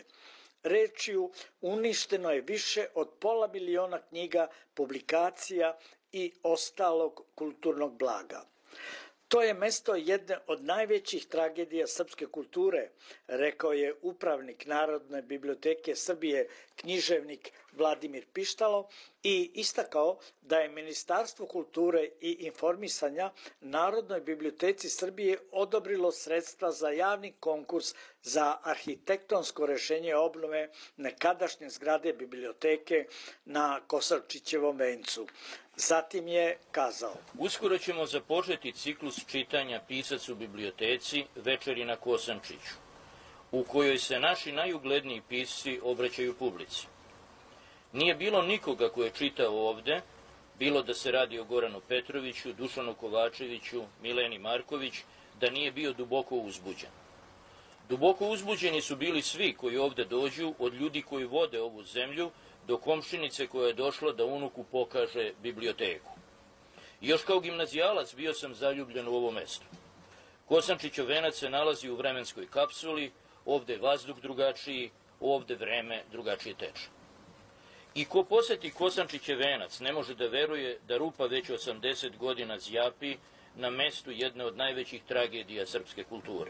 Rečju, uništeno je više od pola miliona knjiga, publikacija i ostalog kulturnog blaga. To je mesto jedne od najvećih tragedija srpske kulture, rekao je upravnik Narodne biblioteke Srbije, književnik Vladimir Pištalo, i istakao da je Ministarstvo kulture i informisanja Narodnoj biblioteci Srbije odobrilo sredstva za javni konkurs za arhitektonsko rešenje obnove nekadašnje zgrade biblioteke na Kosančićevom vencu. Zatim je kazao: Uskoro ćemo započeti ciklus čitanja Pisac u biblioteci Večeri na Kosančiću, u kojoj se naši najugledniji pisci obraćaju publici. Nije bilo nikoga ko je čitao ovde, bilo da se radi o Goranu Petroviću, Dušanu Kovačeviću, Mileni Marković, da nije bio duboko uzbuđen. Duboko uzbuđeni su bili svi koji ovde dođu, od ljudi koji vode ovu zemlju, do komšinice koja je došla da unuku pokaže biblioteku. Još kao gimnazijalac bio sam zaljubljen u ovo mesto. Kosančićov venac se nalazi u vremenskoj kapsuli, ovde je vazduh drugačiji, ovde vreme drugačije teče. I ko poseti Kosančićev venac ne može da veruje da rupa već osamdeset godina zjapi na mestu jedne od najvećih tragedija srpske kulture.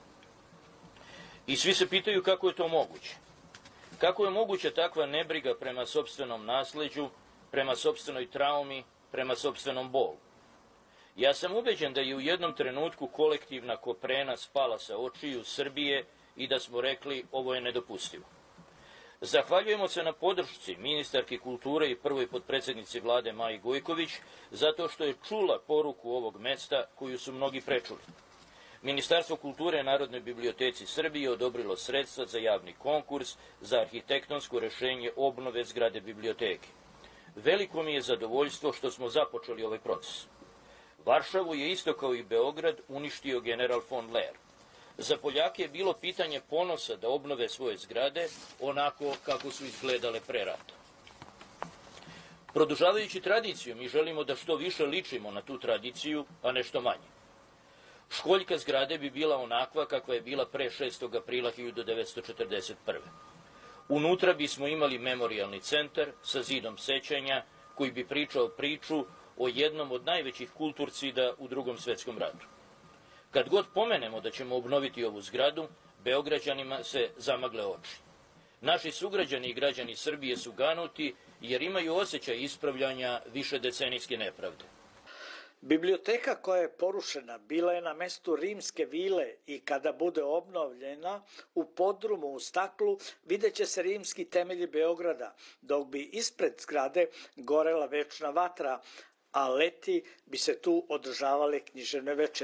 I svi se pitaju kako je to moguće. Kako je moguća takva nebriga prema sopstvenom nasleđu, prema sopstvenoj traumi, prema sopstvenom bolu? Ja sam ubeđen da je u jednom trenutku kolektivna koprena spala sa očiju Srbije i da smo rekli ovo je nedopustivo. Zahvaljujemo se na podršci ministarki kulture i prvoj potpredsjednici vlade Maji Gojković zato što je čula poruku ovog mesta koju su mnogi prečuli. Ministarstvo kulture Narodnoj biblioteci Srbije odobrilo sredstva za javni konkurs za arhitektonsko rešenje obnove zgrade biblioteke. Veliko mi je zadovoljstvo što smo započeli ovaj proces. Varšavu je isto kao i Beograd uništio general von Leer. Za Poljake je bilo pitanje ponosa da obnove svoje zgrade onako kako su izgledale pre rata. Produžavajući tradiciju, mi želimo da što više ličimo na tu tradiciju, a nešto manje. Školjka zgrade bi bila onakva kakva je bila pre šestog aprila hiljadu devetsto četrdeset prve. Unutra bismo imali memorijalni centar sa zidom sećanja koji bi pričao priču o jednom od najvećih kulturcida u Drugom svjetskom ratu. Kad god pomenemo da ćemo obnoviti ovu zgradu, Beograđanima se zamagle oči. Naši sugrađani i građani Srbije su ganuti jer imaju osjećaj ispravljanja višedecenijske nepravde. Biblioteka koja je porušena bila je na mestu rimske vile i kada bude obnovljena u podrumu u staklu vidjet će se rimski temelji Beograda, dok bi ispred zgrade gorela večna vatra, a leti bi se tu održavale književne večeri.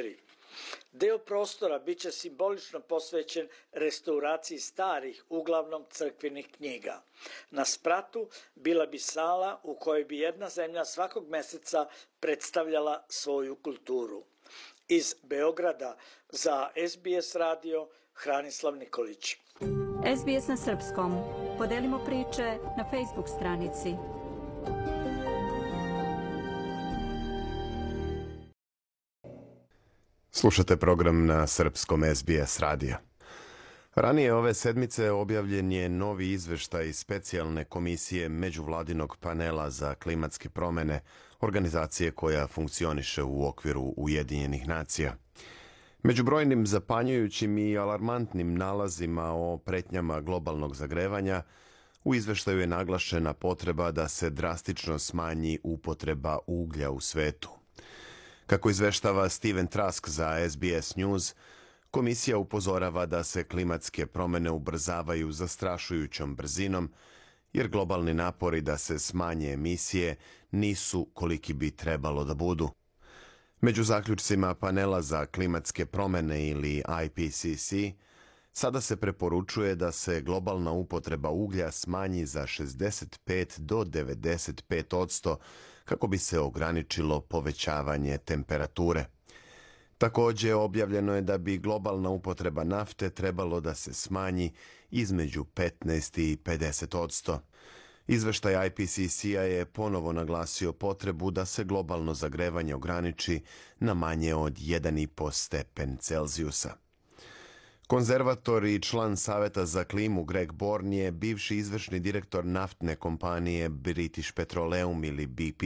Deo prostora biće simbolično posvećen restauraciji starih, uglavnom crkvenih knjiga. Na spratu bila bi sala u kojoj bi jedna zemlja svakog meseca predstavljala svoju kulturu. Iz Beograda za S B S radio Hranislav Nikolić. S B S na srpskom. Podelimo priče na Facebook stranici. Slušate program na srpskom S B S radija. Ranije ove sedmice objavljen je novi izveštaj specijalne komisije međuvladinog panela za klimatske promene, organizacije koja funkcioniše u okviru Ujedinjenih nacija. Među brojnim zapanjujućim i alarmantnim nalazima o pretnjama globalnog zagrevanja, u izveštaju je naglašena potreba da se drastično smanji upotreba uglja u svetu. Kako izveštava Steven Trask za S B S News, komisija upozorava da se klimatske promene ubrzavaju zastrašujućom brzinom, jer globalni napori da se smanje emisije nisu koliki bi trebalo da budu. Među zaključcima panela za klimatske promene ili I P C C, sada se preporučuje da se globalna upotreba uglja smanji za šezdeset pet do devedeset pet odsto kako bi se ograničilo povećavanje temperature. Također objavljeno je da bi globalna upotreba nafte trebalo da se smanji između petnaest i pedeset odsto. Izveštaj I P C C-a je ponovo naglasio potrebu da se globalno zagrevanje ograniči na manje od jedan i po stepen Celzijusa. Konzervator i član Saveta za klimu Greg Bourne je bivši izvršni direktor naftne kompanije British Petroleum ili B P.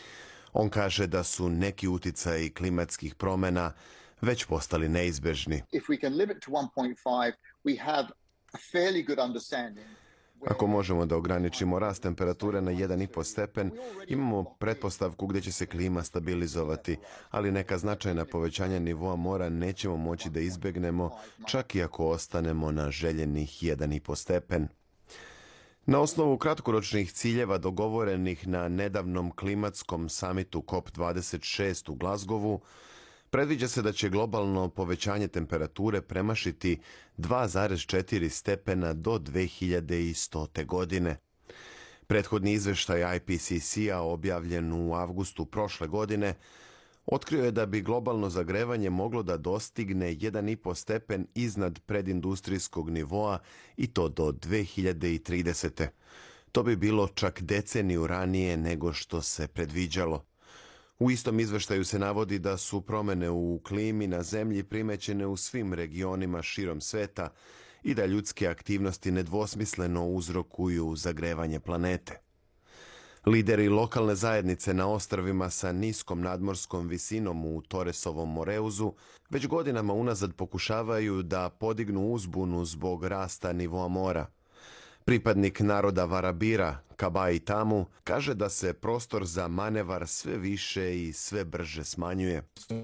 On kaže da su neki uticaji klimatskih promjena već postali neizbežni. If we can limit to one point five, we have a fairly good understanding. Ako možemo da ograničimo rast temperature na jedan i po stepen, imamo pretpostavku gdje će se klima stabilizovati, ali neka značajna povećanja nivoa mora nećemo moći da izbjegnemo, čak i ako ostanemo na željenih jedan i po stepen. Na osnovu kratkoročnih ciljeva dogovorenih na nedavnom klimatskom samitu COP dvadeset šest u Glasgowu, predviđa se da će globalno povećanje temperature premašiti dva zarez četiri stepena do dve hiljade stote. godine. Prethodni izveštaj I P C C-a objavljen u avgustu prošle godine otkrio je da bi globalno zagrevanje moglo da dostigne jedan i po stepen iznad predindustrijskog nivoa i to do dve hiljade tridesete. To bi bilo čak deceniju ranije nego što se predviđalo. U istom izveštaju se navodi da su promjene u klimi na zemlji primećene u svim regionima širom sveta i da ljudske aktivnosti nedvosmisleno uzrokuju zagrevanje planete. Lideri lokalne zajednice na ostrvima sa niskom nadmorskom visinom u Torresovom Moreuzu već godinama unazad pokušavaju da podignu uzbunu zbog rasta nivoa mora. Pripadnik naroda Varabira, Kabai Tamu, kaže da se prostor za manevar sve više i sve brže smanjuje.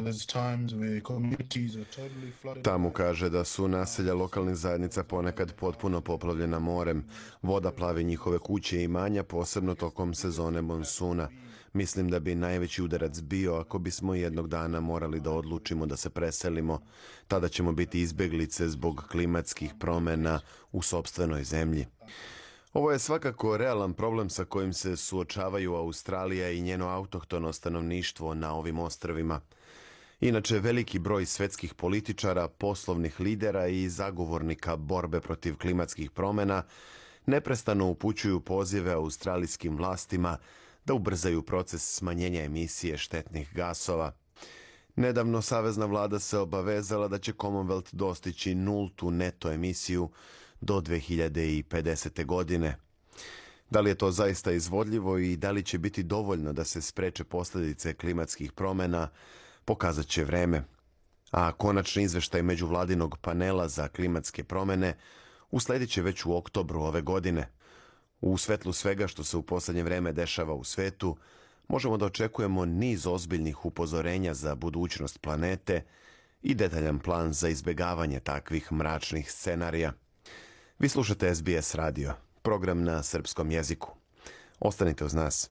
Tamu kaže da su naselja lokalnih zajednica ponekad potpuno poplavljena morem. Voda plavi njihove kuće i imanja, posebno tokom sezone monsuna. Mislim da bi najveći udarac bio ako bismo jednog dana morali da odlučimo da se preselimo. Tada ćemo biti izbjeglice zbog klimatskih promjena u sopstvenoj zemlji. Ovo je svakako realan problem sa kojim se suočavaju Australija i njeno autohtono stanovništvo na ovim ostrvima. Inače, veliki broj svetskih političara, poslovnih lidera i zagovornika borbe protiv klimatskih promjena neprestano upućuju pozive australijskim vlastima da ubrzaju proces smanjenja emisije štetnih gasova. Nedavno savezna vlada se obavezala da će Commonwealth dostići nultu neto emisiju do dve hiljade pedesete. godine. Da li je to zaista izvodljivo i da li će biti dovoljno da se spreče posljedice klimatskih promjena, pokazat će vreme. A konačni izveštaj međuvladinog panela za klimatske promjene usledit će već u oktobru ove godine. U svetlu svega što se u posljednje vreme dešava u svetu, možemo da očekujemo niz ozbiljnih upozorenja za budućnost planete i detaljan plan za izbjegavanje takvih mračnih scenarija. Vi slušate S B S radio, program na srpskom jeziku. Ostanite uz nas.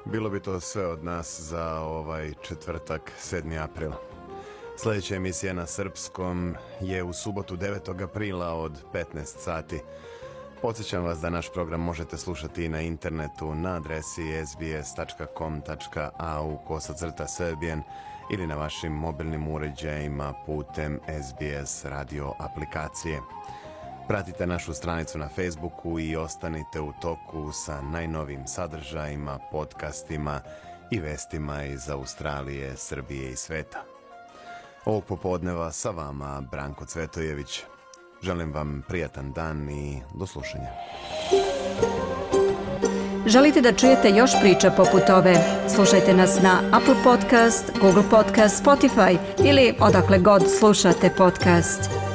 Bilo bi to sve od nas za ovaj četvrtak, sedmi april. Sljedeća emisija na srpskom je u subotu devetog aprila od petnaest sati. Podsjećam vas da naš program možete slušati i na internetu na adresi s b s tačka com tačka a u kosacrta serbian ili na vašim mobilnim uređajima putem S B S radio aplikacije. Pratite našu stranicu na Facebooku i ostanite u toku sa najnovim sadržajima, podcastima i vestima iz Australije, Srbije i sveta. Ovog popodneva sa vama Branko Cvetojević. Želim vam prijatan dan i do slušanja. Želite da čujete još priča poput ove? Slušajte nas na Apple Podcast, Google Podcast, Spotify ili odakle god slušate podcast.